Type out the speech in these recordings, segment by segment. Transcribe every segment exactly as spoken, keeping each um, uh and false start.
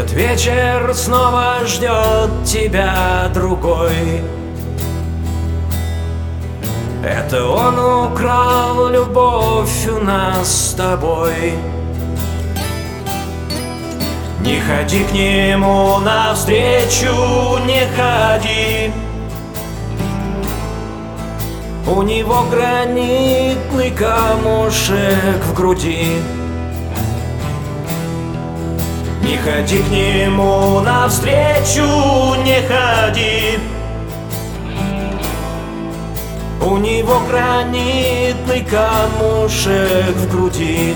этот вечер снова ждет тебя другой. Это он украл любовь у нас с тобой. Не ходи к нему навстречу, не ходи. У него гранитный камушек в груди. Не ходи к нему навстречу, не ходи. У него гранитный камушек в груди.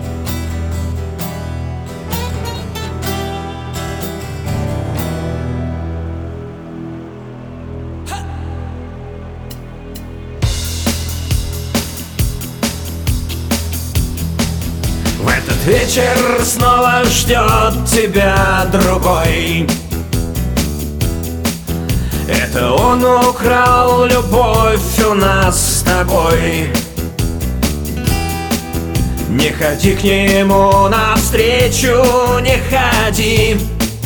В этот вечер снова ждет тебя другой. Это он украл любовь у нас с тобой. Не ходи к нему навстречу, не ходи.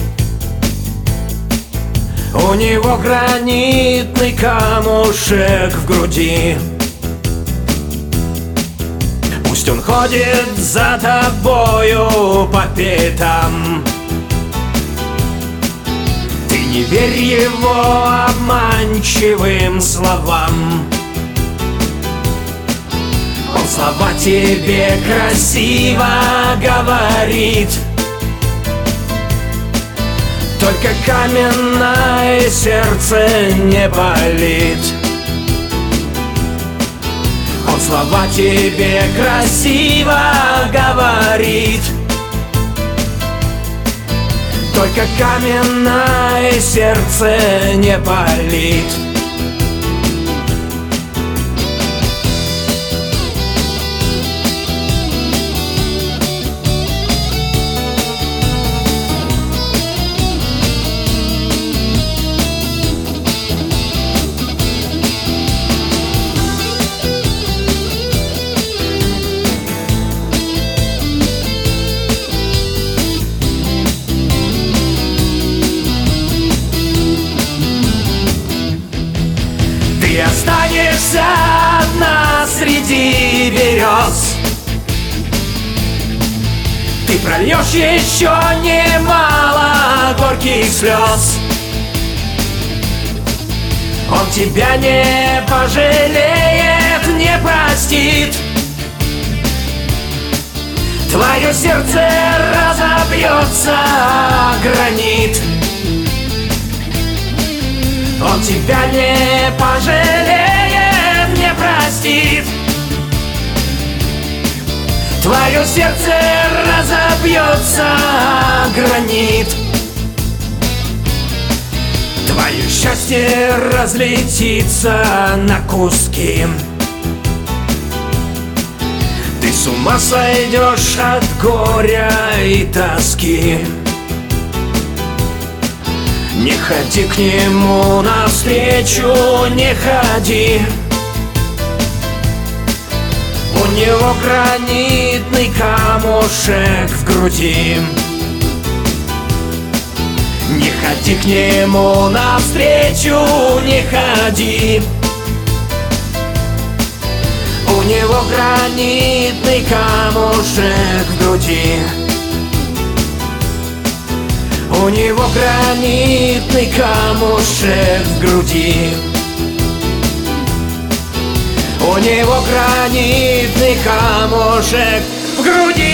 У него гранитный камушек в груди. Пусть он ходит за тобою по пятам. Ты не верь его обманчивым словам. Он слова тебе красиво говорит, только каменное сердце не болит. Он слова тебе красиво говорит, только каменное сердце не болит. Ты останешься одна среди берез. Ты прольешь еще немало горьких слез. Он тебя не пожалеет, не простит. Твое сердце разобьется о гранит. Он тебя не пожалеет, не простит. Твое сердце разобьется о гранит. Твое счастье разлетится на куски. Ты с ума сойдешь от горя и тоски. Не ходи к нему навстречу, не ходи. У него гранитный камушек в груди. Не ходи к нему навстречу, не ходи. У него гранитный камушек в груди. У него гранитный камушек в груди. У него гранитный камушек в груди.